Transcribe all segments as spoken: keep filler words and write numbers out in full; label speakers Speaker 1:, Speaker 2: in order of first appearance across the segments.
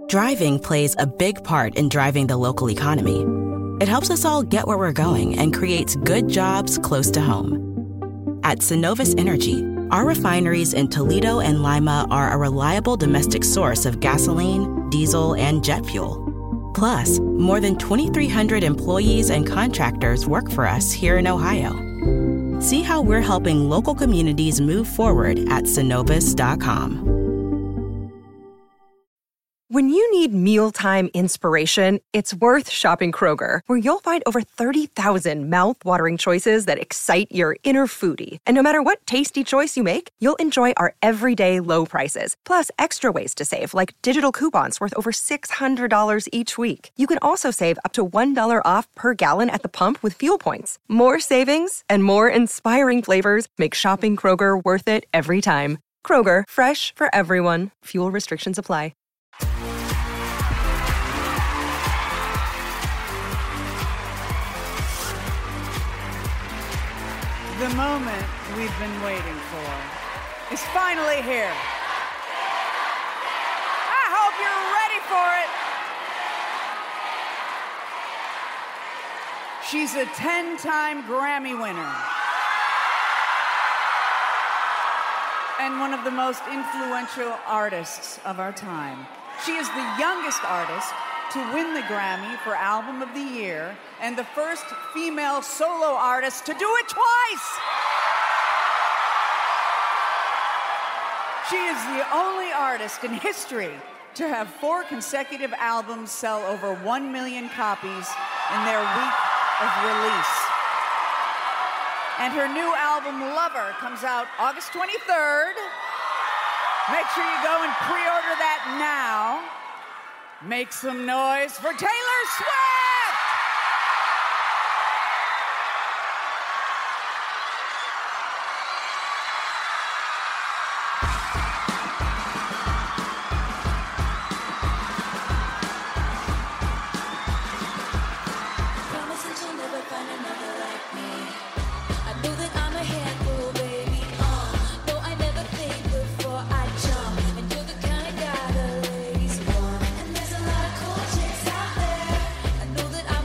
Speaker 1: Driving plays a big part in driving the local economy. It helps us all get where we're going and creates good jobs close to home. At Synovus Energy, our refineries in Toledo and Lima are a reliable domestic source of gasoline, diesel, and jet fuel. Plus, more than twenty-three hundred employees and contractors work for us here in Ohio. See how we're helping local communities move forward at Synovus dot com.
Speaker 2: When you need mealtime inspiration, it's worth shopping Kroger, where you'll find over thirty thousand mouth-watering choices that excite your inner foodie. And no matter what tasty choice you make, you'll enjoy our everyday low prices, plus extra ways to save, like digital coupons worth over six hundred dollars each week. You can also save up to one dollar off per gallon at the pump with fuel points. More savings and more inspiring flavors make shopping Kroger worth it every time. Kroger, fresh for everyone. Fuel restrictions apply.
Speaker 3: The moment we've been waiting for is finally here. I hope you're ready for it. She's a ten-time Grammy winner and one of the most influential artists of our time. She is the youngest artist to win the Grammy for Album of the Year and the first female solo artist to do it twice. She is the only artist in history to have four consecutive albums sell over one million copies in their week of release. And her new album, Lover, comes out August twenty-third. Make sure you go and pre-order that now. Make some noise for Taylor Swift!
Speaker 4: Promise that you'll never find another like me. I know that I'm a handful, baby. Uh, no, I never think before I jump. And you're the kind of guy the ladies want. And there's a lot of cool chicks out there. I know that I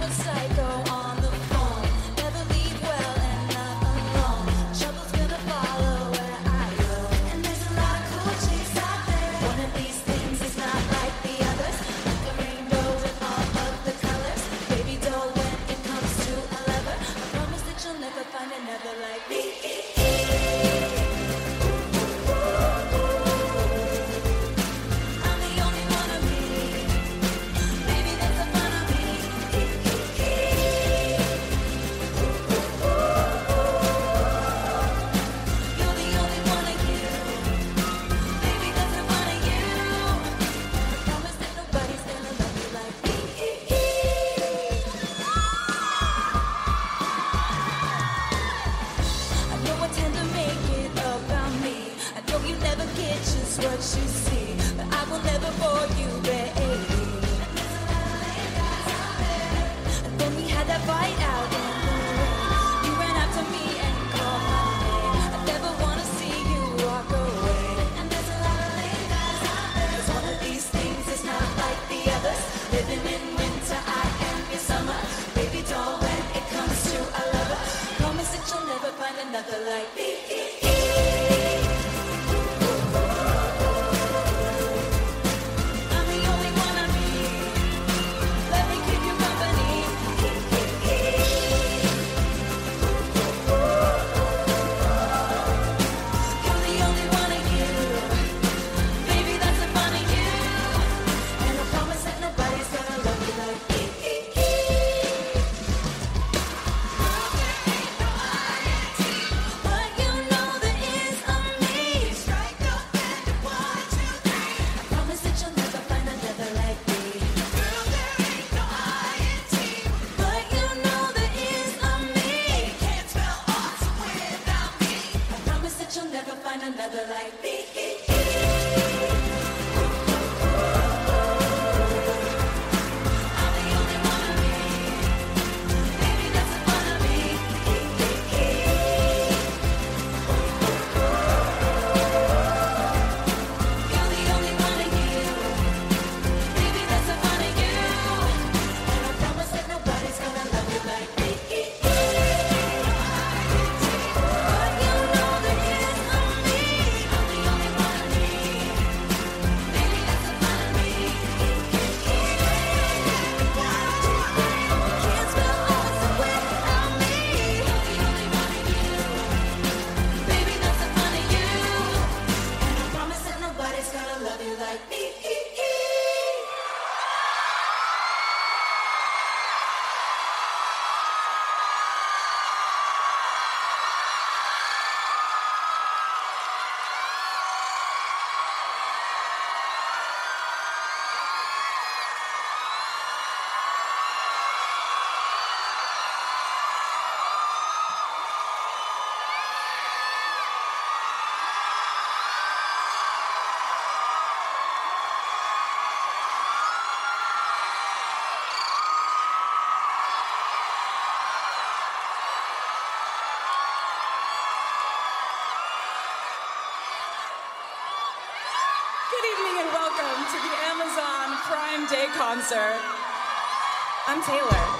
Speaker 5: Day concert. I'm Taylor.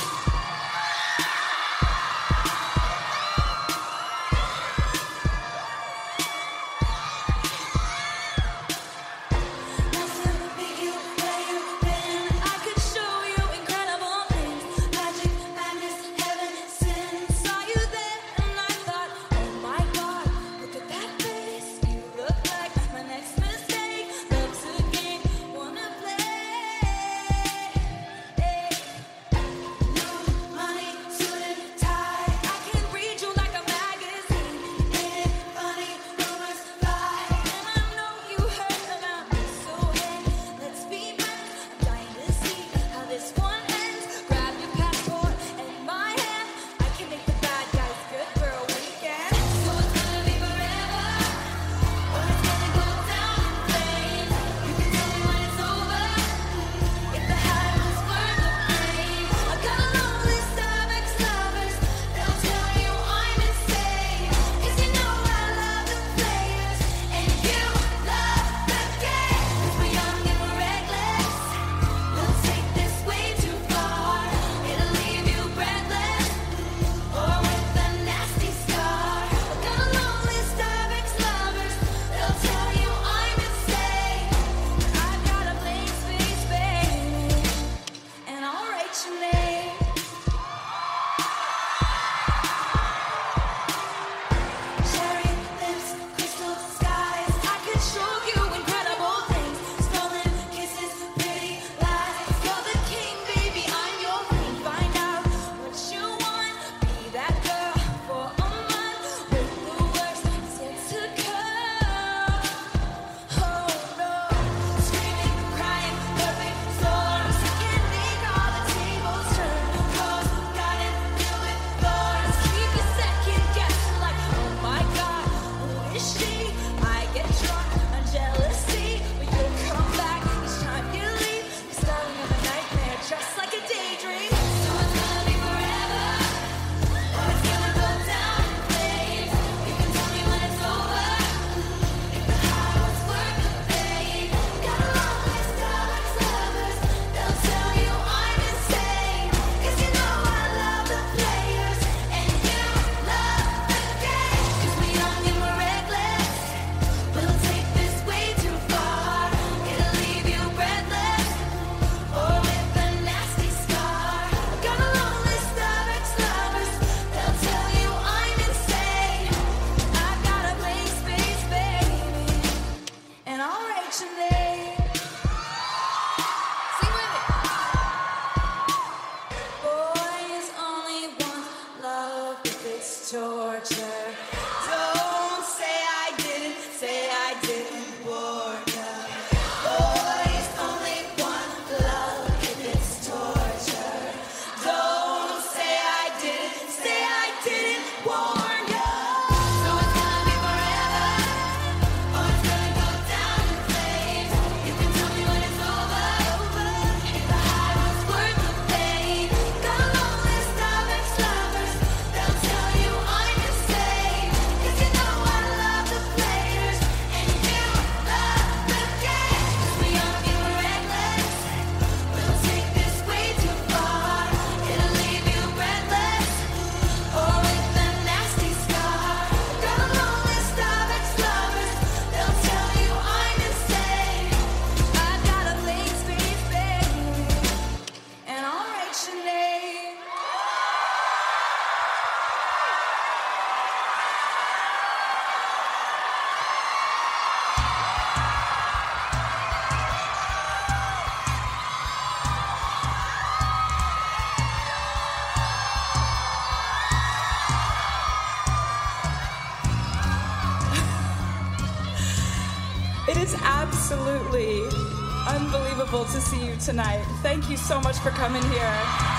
Speaker 5: It is absolutely unbelievable to see you tonight. Thank you so much for coming here.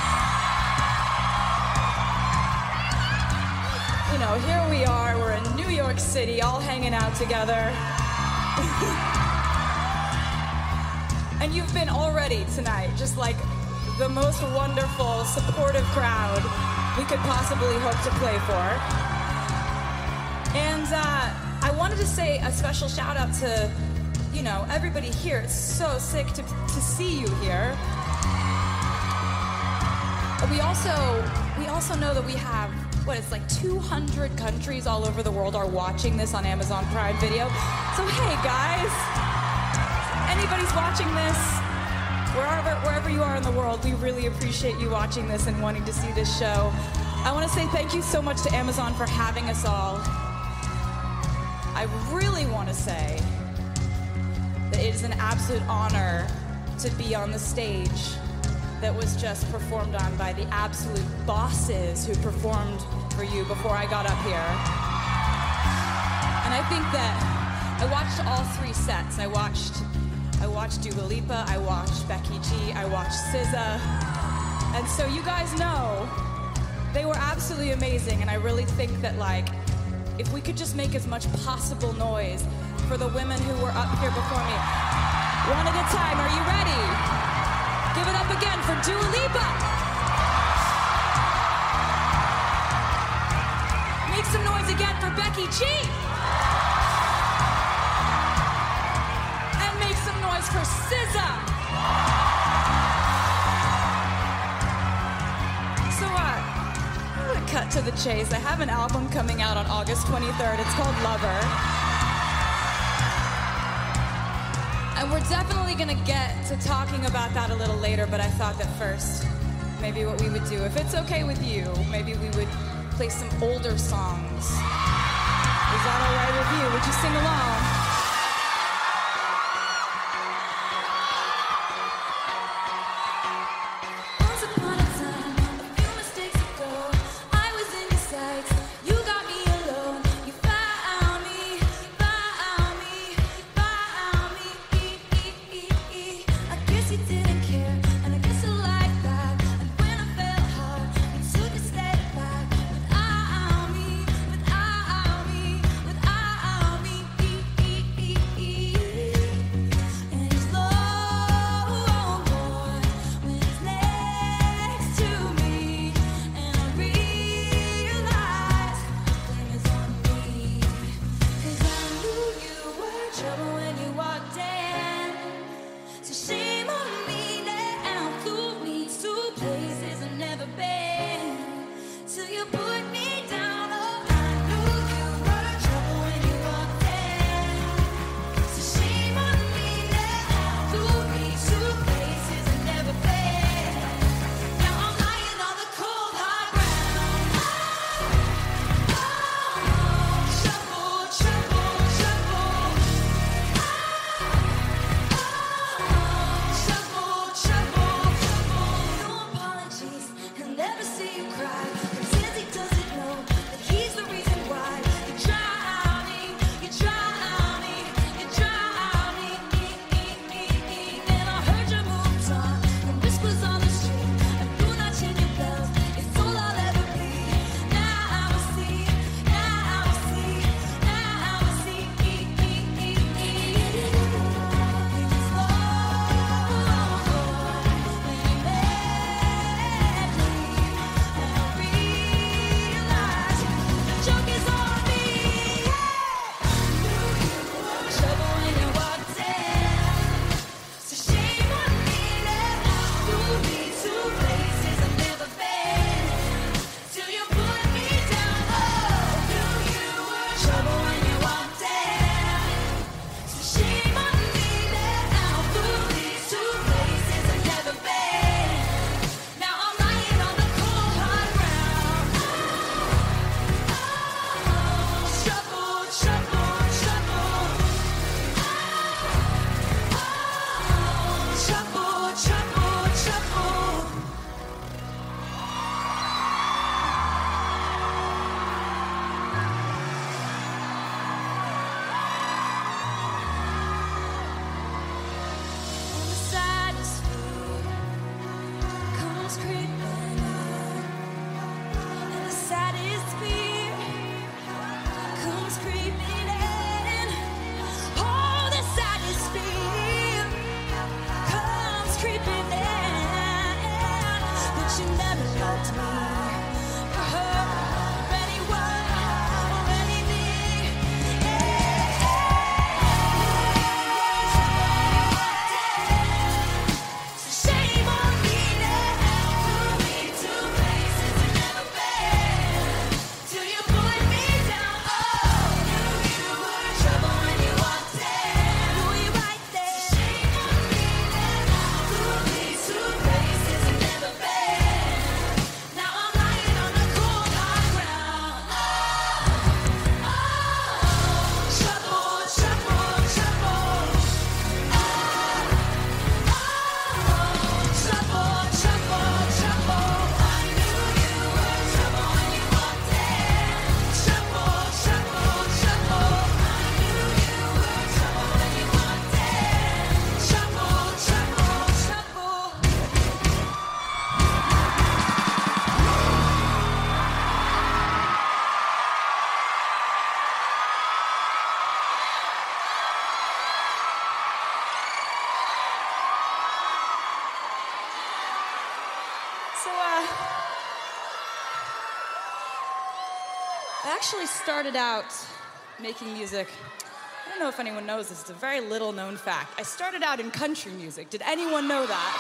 Speaker 5: You know, here we are, we're in New York City, all hanging out together. And you've been already tonight, just like the most wonderful, supportive crowd we could possibly hope to play for. And uh, I wanted to say a special shout out to you know, everybody here, it's so sick to, to see you here. We also, we also know that we have, what, it's like two hundred countries all over the world are watching this on Amazon Prime Video. So hey guys, anybody's watching this, wherever, wherever you are in the world, we really appreciate you watching this and wanting to see this show. I want to say thank you so much to Amazon for having us all. I really want to say that it is an absolute honor to be on the stage that was just performed on by the absolute bosses who performed for you before I got up here. And I think that I watched all three sets. I watched I watched Dua Lipa, I watched Becky G, I watched S Z A. And so you guys know they were absolutely amazing, and I really think that, like, if we could just make as much possible noise for the women who were up here before me. One at a time, are you ready? Give it up again for Dua Lipa. Make some noise again for Becky G. And make some noise for S Z A. So, uh, I'm gonna cut to the chase. I have an album coming out on August twenty-third. It's called Lover. And we're definitely gonna get to talking about that a little later, but I thought that first, maybe what we would do, if it's okay with you, maybe we would play some older songs. Is that all right with you? Would you sing along? So, uh, I actually started out making music. I don't know if anyone knows this, it's a very little known fact. I started out in country music. Did anyone know that?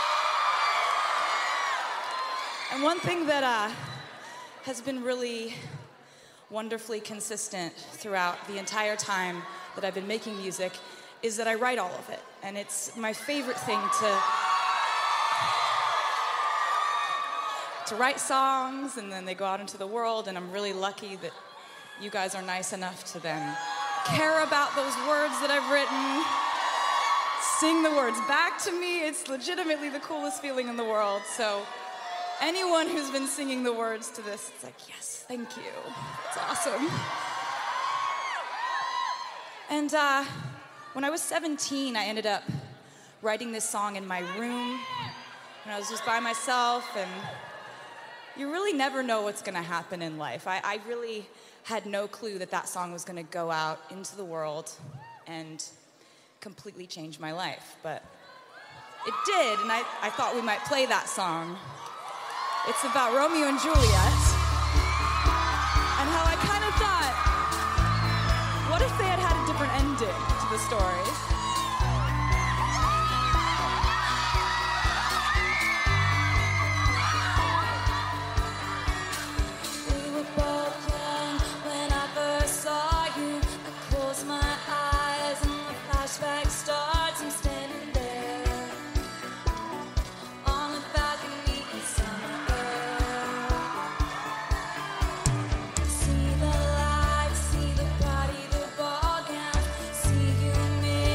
Speaker 5: And one thing that uh, has been really wonderfully consistent throughout the entire time that I've been making music is that I write all of it. And it's my favorite thing to to write songs, and then they go out into the world, and I'm really lucky that you guys are nice enough to then care about those words that I've written, sing the words back to me. It's legitimately the coolest feeling in the world. So anyone who's been singing the words to this, it's like, yes, thank you. It's awesome. And uh, when I was seventeen, I ended up writing this song in my room, and I was just by myself, and you really never know what's gonna happen in life. I, I really had no clue that that song was gonna go out into the world and completely change my life, but it did, and I, I thought we might play that song. It's about Romeo and Juliet, and how I kind of thought, what if they had had a different ending to the story?
Speaker 4: Starts, I'm standing there on the balcony in summer air. See the lights, see the party, the ball gown, see you, me.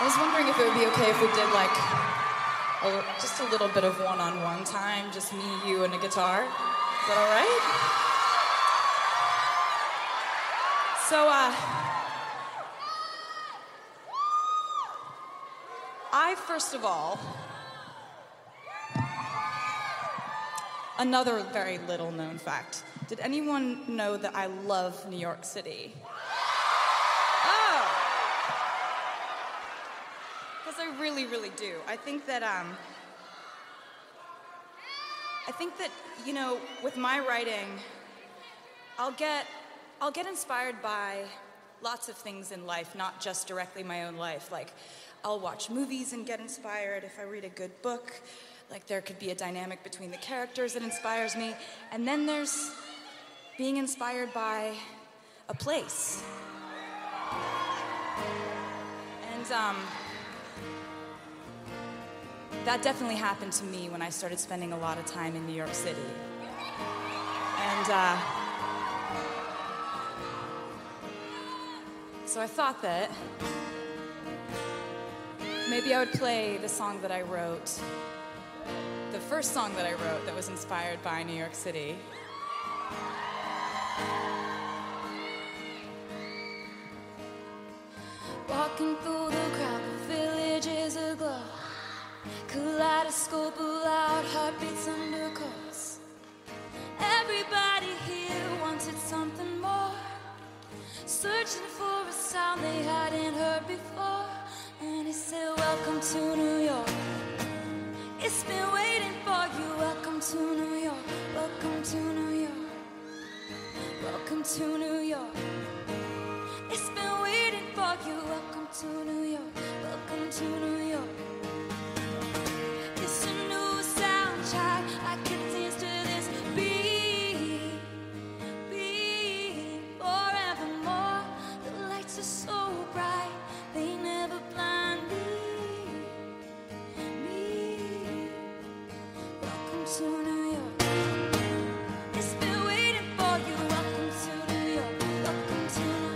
Speaker 5: I was wondering if it would be okay if we did like a, just a little bit of one-on-one time, just me, you, and a guitar. Is that all right? So, uh, I first of all, another very little known fact. Did anyone know that I love New York City? Because I really, really do. I think that, um, I think that, you know, with my writing, I'll get, I'll get inspired by lots of things in life, not just directly my own life. Like, I'll watch movies and get inspired. If I read a good book, like there could be a dynamic between the characters that inspires me. And then there's being inspired by a place. And, um... that definitely happened to me when I started spending a lot of time in New York City. And uh, so I thought that maybe I would play the song that I wrote, the first song that I wrote that was inspired by New York City.
Speaker 4: Walking through the crowd, the village is aglow. Kaleidoscope of loud heartbeats undercoats. Everybody here wanted something more, searching for a sound they hadn't heard before. And he said, welcome to New York. It's been waiting for you. Welcome to New York. Welcome to New York. Welcome to New York. It's been waiting for you. Welcome to New York. Welcome to New York. It's a new soundtrack. I could dance to this beat, beat forevermore. The lights are so bright, they never blind me. Me. Welcome to New York. It's been waiting for you. Welcome to New York. Welcome to New York.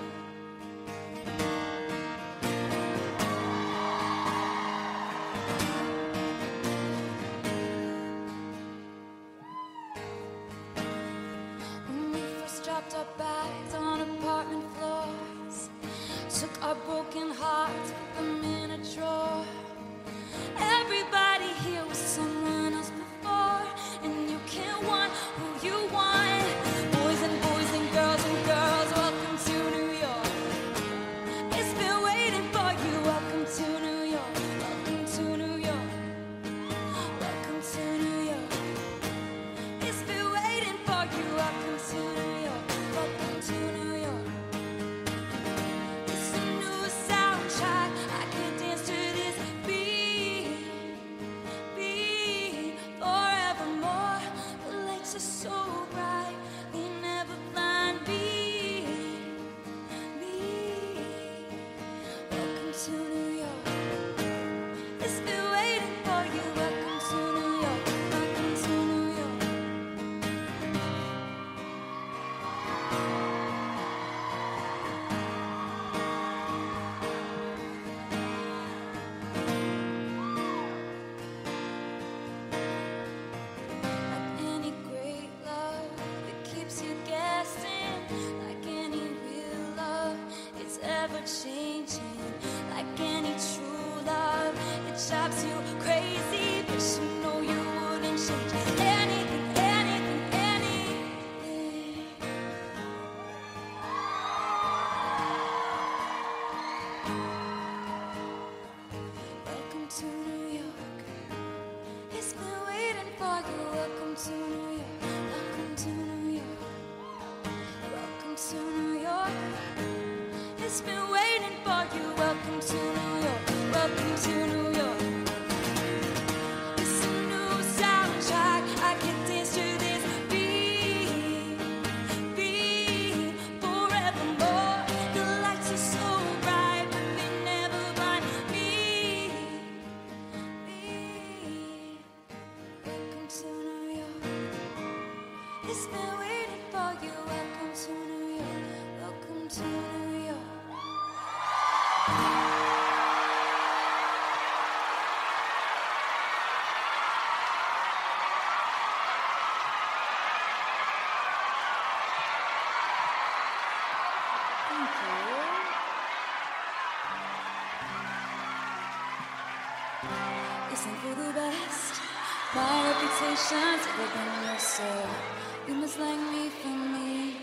Speaker 4: Dropped our bags on apartment floors, took our broken hearts, put them in a drawer. Everybody here was someone else before, and you can't want who you want. Boys and boys and girls and girls, welcome to New York. It's been waiting for you. Welcome to New York. Welcome to New York. Welcome to New York. It's been waiting for you. Welcome to New York. Welcome to New York. It's a new soundtrack. I could dance to this beat, beat forevermore. The lights are so bright, they never blind me. Me. Welcome to New York. It's been waiting for you. Welcome to New York. Welcome to New York. Like any great love, it keeps you guessing. Like any real love, it's ever changing. Like any true love, it drives you crazy, but you know you wouldn't change anything, anything, anything. Welcome to New York. It's been waiting for you. Welcome to New York. Welcome to New York. Welcome to New York. It's been waiting for you. Welcome to New York. Welcome to New York. It's a new soundtrack. I can dance to this beat, beat forevermore. The lights are so bright, but they never blind me. Me. Welcome to New York. It's been waiting for you. Welcome to New York. Welcome to New York. Listen for the best. My reputation's never been your soul. You must like me for me.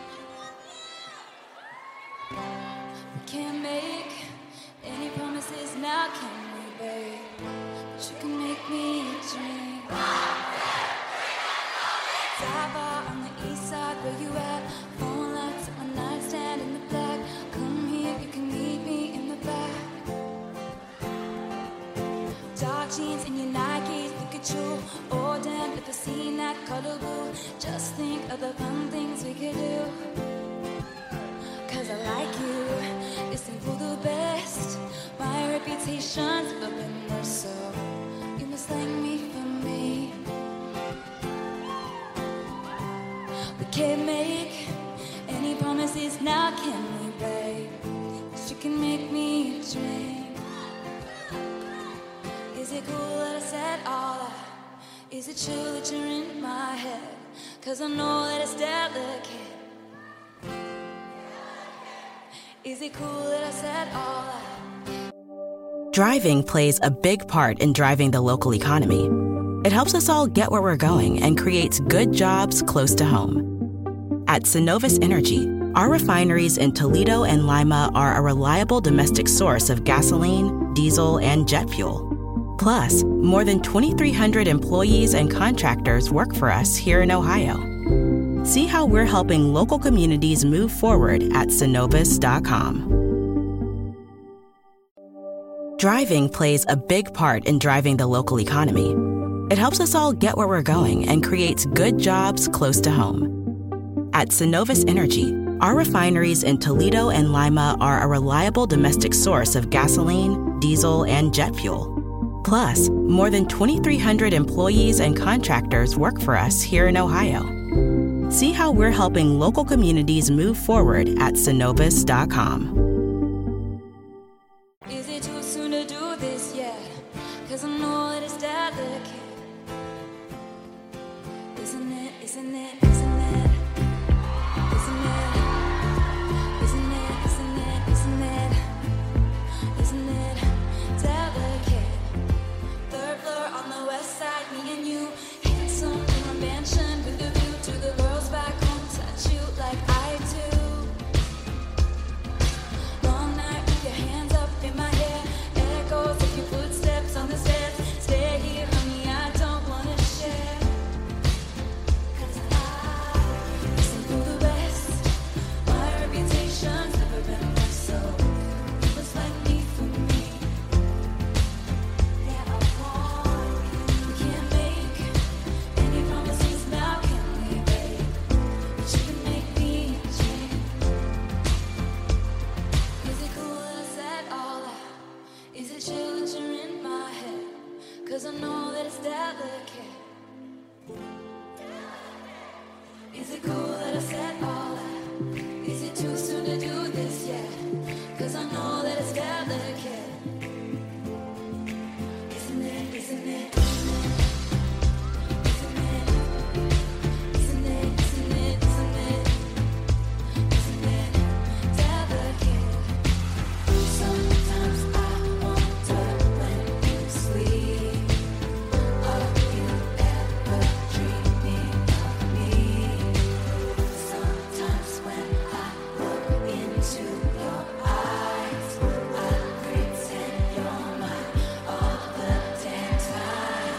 Speaker 4: We can't make any promises now, can we, babe? But you can make me a dream. Dive on the east side, where you at? Phone lights at my nightstand in the black. Come here, you can meet me in the back. Dark jeans and your Nikes, Pikachu. Or down if I seen that color blue. Just think of the fun things we could do. Cause I like you, listen for the best. My reputation's never been worse, so you must like me for me. We can't make any promises now, can we, babe? But you can make me a dream. Is it cool that I said all that? Is it true that you're in my head? Cause I know that it's delicate. Is it cool that I said all that?
Speaker 1: Driving plays a big part in driving the local economy. It helps us all get where we're going and creates good jobs close to home. At Synovus Energy, our refineries in Toledo and Lima are a reliable domestic source of gasoline, diesel, and jet fuel. Plus, more than twenty-three hundred employees and contractors work for us here in Ohio. See how we're helping local communities move forward at Synovus dot com. Driving plays a big part in driving the local economy. It helps us all get where we're going and creates good jobs close to home. At Synovus Energy, our refineries in Toledo and Lima are a reliable domestic source of gasoline, diesel, and jet fuel. Plus, more than twenty-three hundred employees and contractors work for us here in Ohio. See how we're helping local communities move forward at Synovus dot com.
Speaker 4: Is it too soon to do this yet? Cause I know that it's delicate. Isn't it, isn't it, isn't it? Isn't it? Isn't it, isn't it, isn't it? Isn't it delicate? Third floor on the west side, me and you. Handsome in a mansion with a view to the girls back home. Touch you like I do. Long night with your hands up in my hair. Echoes of your footsteps on the stairs. Stay here, honey, I don't wanna share. Cause I listen for the best. My reputation's never been worse, so you must like me for me. Yeah, I want you. We can't make any promises now, can we, babe? But you can make me a dream. Is it cool that I said all that? Is it chill that you're in my head? Cause I know that it's delicate. Is it cool that I said all that? Is it too soon to do this yet? Cause I know that it's delicate. Isn't it, isn't it? Isn't it? Isn't it, isn't it, isn't it? Isn't it delicate? Sometimes I wonder when you sleep, are you ever dreaming of me? Sometimes when I look into your eyes, I pretend you're mine all the damn time.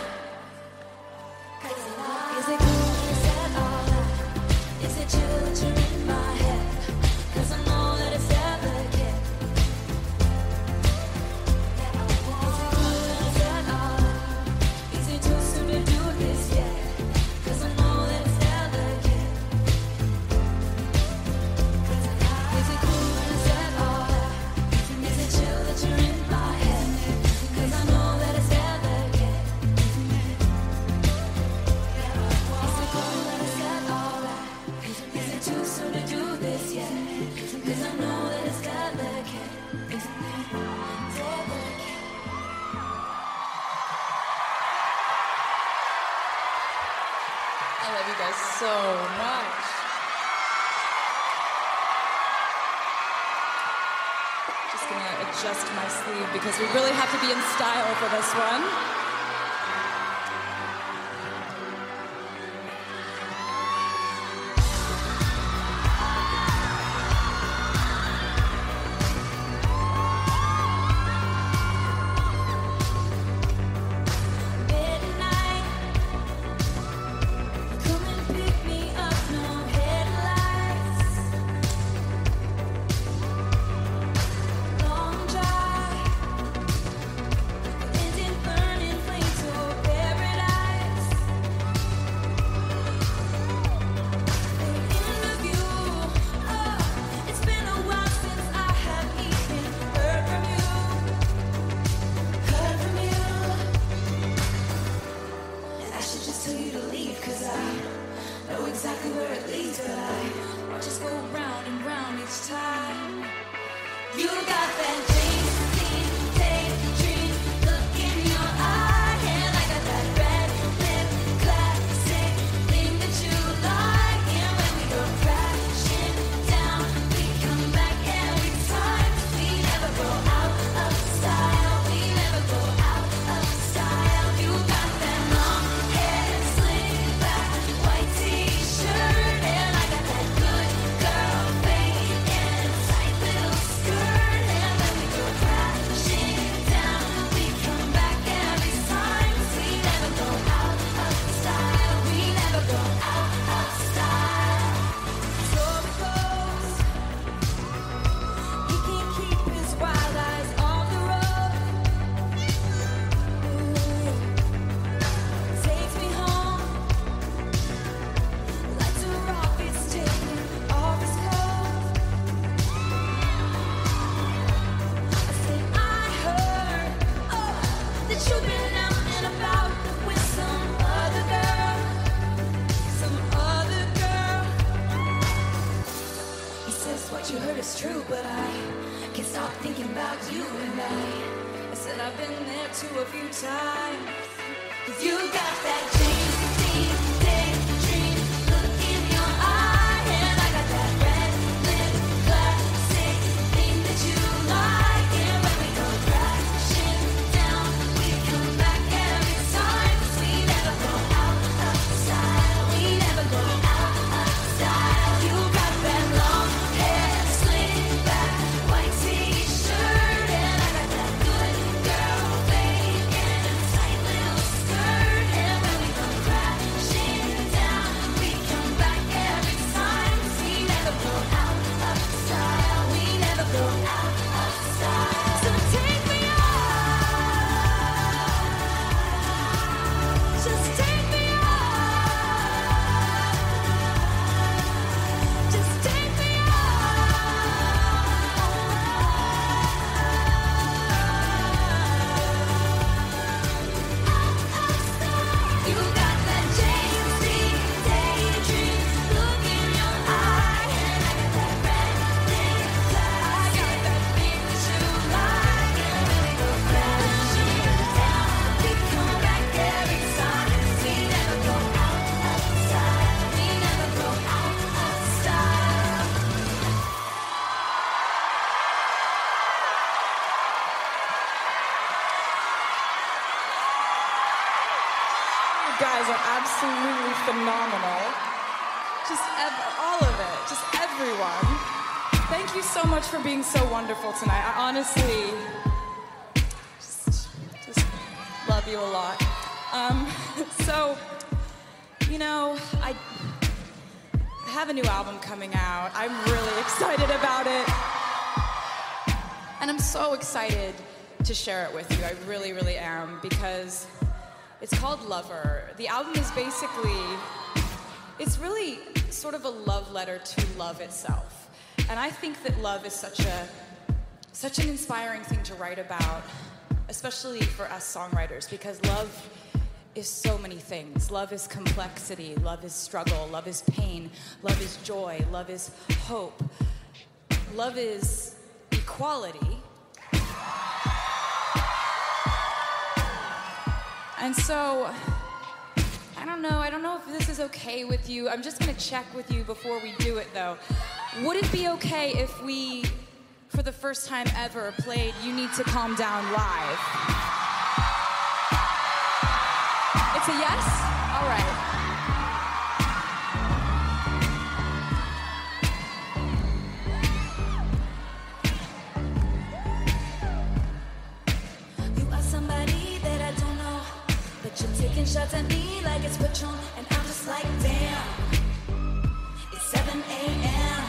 Speaker 4: Is it cool that I said all that? Is it true that you're in my head? Cause I know that it's delicate. Is it cool that I said all that? Is it too soon to do this yet? Cause I know that it's delicate. Is it cool that I said all that? Is it chill that you're in my head? Cause I know that it's delicate. Is it cool that I said all that? Is it too soon to do this yet? Cause I know that it's delicate. Isn't it delicate?
Speaker 5: I love you guys so much. Just gonna adjust my sleeve because we really have to be in style for this one.
Speaker 4: guess what you heard is true, but I can't stop thinking about you and I. I said I've been there too a few times. 'Cause you got that dream, dream, daydream look in your eye, and I got that red lip classic thing that you like. And when we go crashing down, we come back every time. 'Cause we never go out of style. We never go out of style. You got that long hair, slick back, white t-shirt, and I got that good girl fade in a tight little skirt. And when we go crashing down, we come back every time. 'Cause we never go out of style. We never go out of style. So take me out, just take me out, just take me out. You got that James Dean daydream look in your eye, and I got that red lip class. I got that thing that you like, and when we go crashing down, we come back every time. 'Cause we never go out of style. We never go out of style.
Speaker 5: You guys are absolutely phenomenal. Just ev- all of it, just everyone. Thank you so much for being so wonderful tonight. I honestly just, just love you a lot. Um, so, you know, I, I have a new album coming out. I'm really excited about it. And I'm so excited to share it with you. I really, really am, because it's called Lover. The album is basically, it's really sort of a love letter to love itself. And I think that love is such a, such an inspiring thing to write about, especially for us songwriters, because love is so many things. Love is complexity, love is struggle, love is pain, love is joy, love is hope. Love is equality. And so, I don't know, I don't know if this is okay with you. I'm just gonna check with you before we do it though. Would it be okay if we, for the first time ever, played You Need to Calm Down live? It's a yes? All right.
Speaker 4: You are somebody that I don't know, but you're taking shots at me like it's Patron, and I'm just like, damn, it's seven a.m.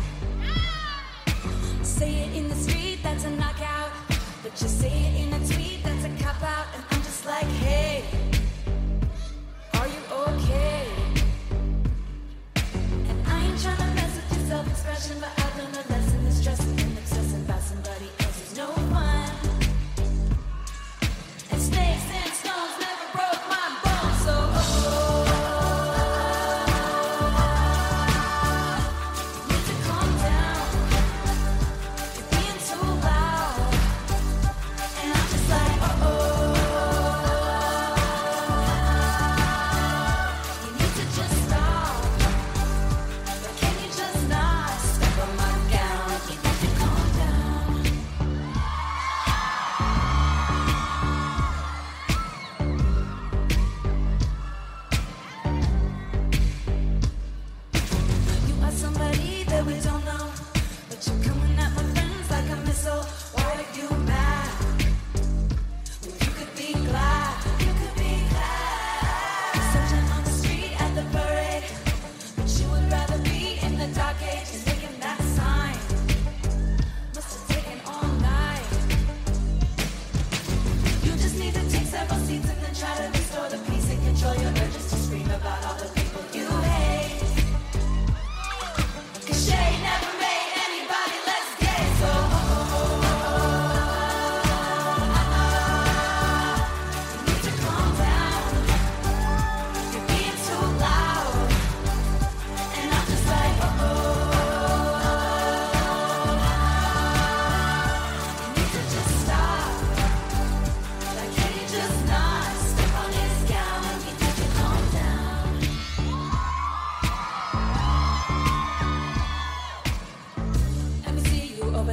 Speaker 4: Say it in the street, that's a knockout, but you say it in a tweet, that's a cop-out, and I'm just like, hey, are you okay? And I ain't tryna mess with your self-expression, but I've learned a lesson that stressing and obsessing about somebody else is no fun. And snakes and stones never broke my bones, so oh, you need to calm down. You're being so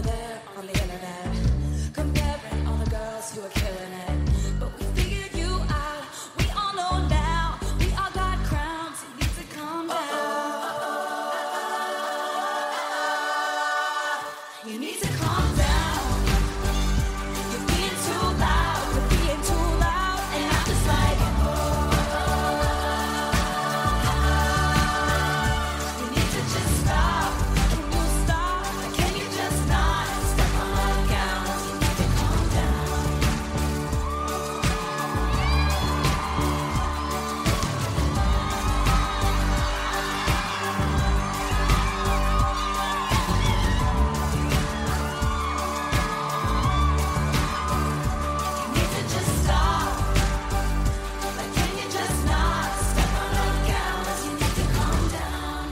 Speaker 5: there on the internet, comparing all the girls who are killing it. But we figured you out. We all know now. We all got crowns. You need to calm down. You need to calm down. You're being too loud. You're being too loud. And I'm just like, you need to just stop. Can you stop? Can you just not step on my gown? You need to calm down. You need to just stop. Like, can you just not step on my gown? You need to calm down.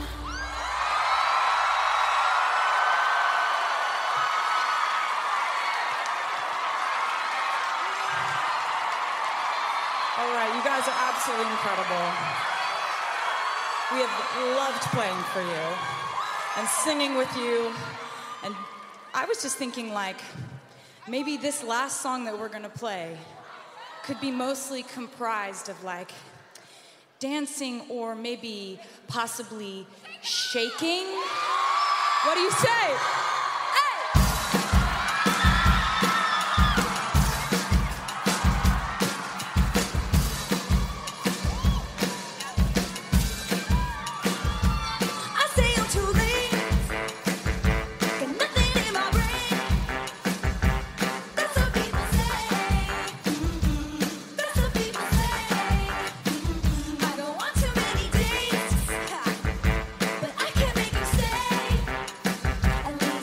Speaker 3: All right, you guys are absolutely incredible. We have loved playing for you and singing with you. And I was just thinking, like, maybe this last song that we're gonna play could be mostly comprised of, like, dancing or maybe possibly shaking. What do you say?
Speaker 5: I say I'm too late. Got nothing in my brain. That's what people say. Mm-hmm. That's what people say. Mm-hmm. I don't want too many dates, but I can't make them stay. At least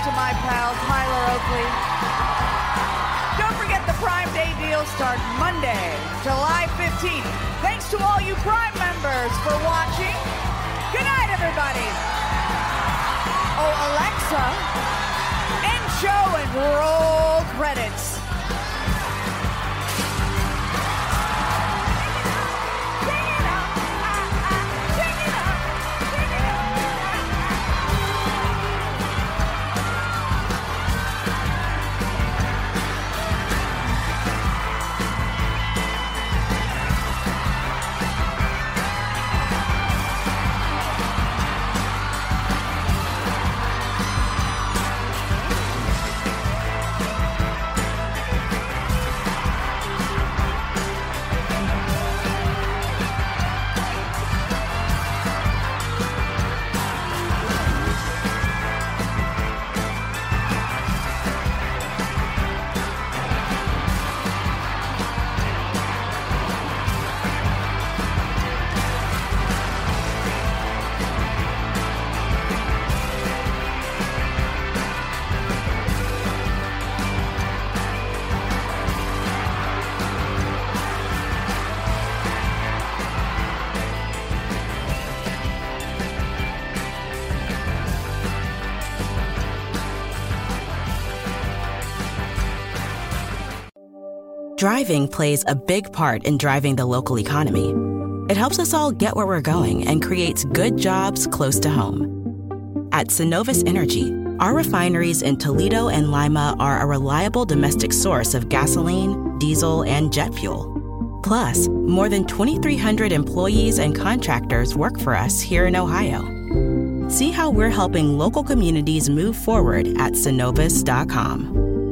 Speaker 3: to my pal Tyler Oakley. Don't forget the Prime Day deals start Monday, July fifteenth. Thanks to all you Prime members for watching. Good night, everybody. Oh, Alexa, end show and roll credits.
Speaker 1: Driving plays a big part in driving the local economy. It helps us all get where we're going and creates good jobs close to home. At Synovus Energy, our refineries in Toledo and Lima are a reliable domestic source of gasoline, diesel, and jet fuel. Plus, more than twenty-three hundred employees and contractors work for us here in Ohio. See how we're helping local communities move forward at synovus dot com.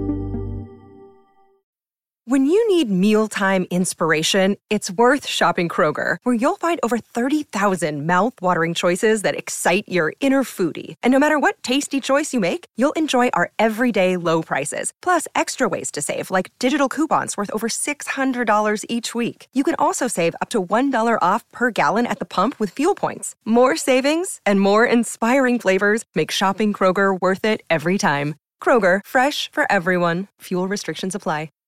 Speaker 2: When you need mealtime inspiration, it's worth shopping Kroger, where you'll find over thirty thousand mouth-watering choices that excite your inner foodie. And no matter what tasty choice you make, you'll enjoy our everyday low prices, plus extra ways to save, like digital coupons worth over six hundred dollars each week. You can also save up to one dollar off per gallon at the pump with fuel points. More savings and more inspiring flavors make shopping Kroger worth it every time. Kroger, fresh for everyone. Fuel restrictions apply.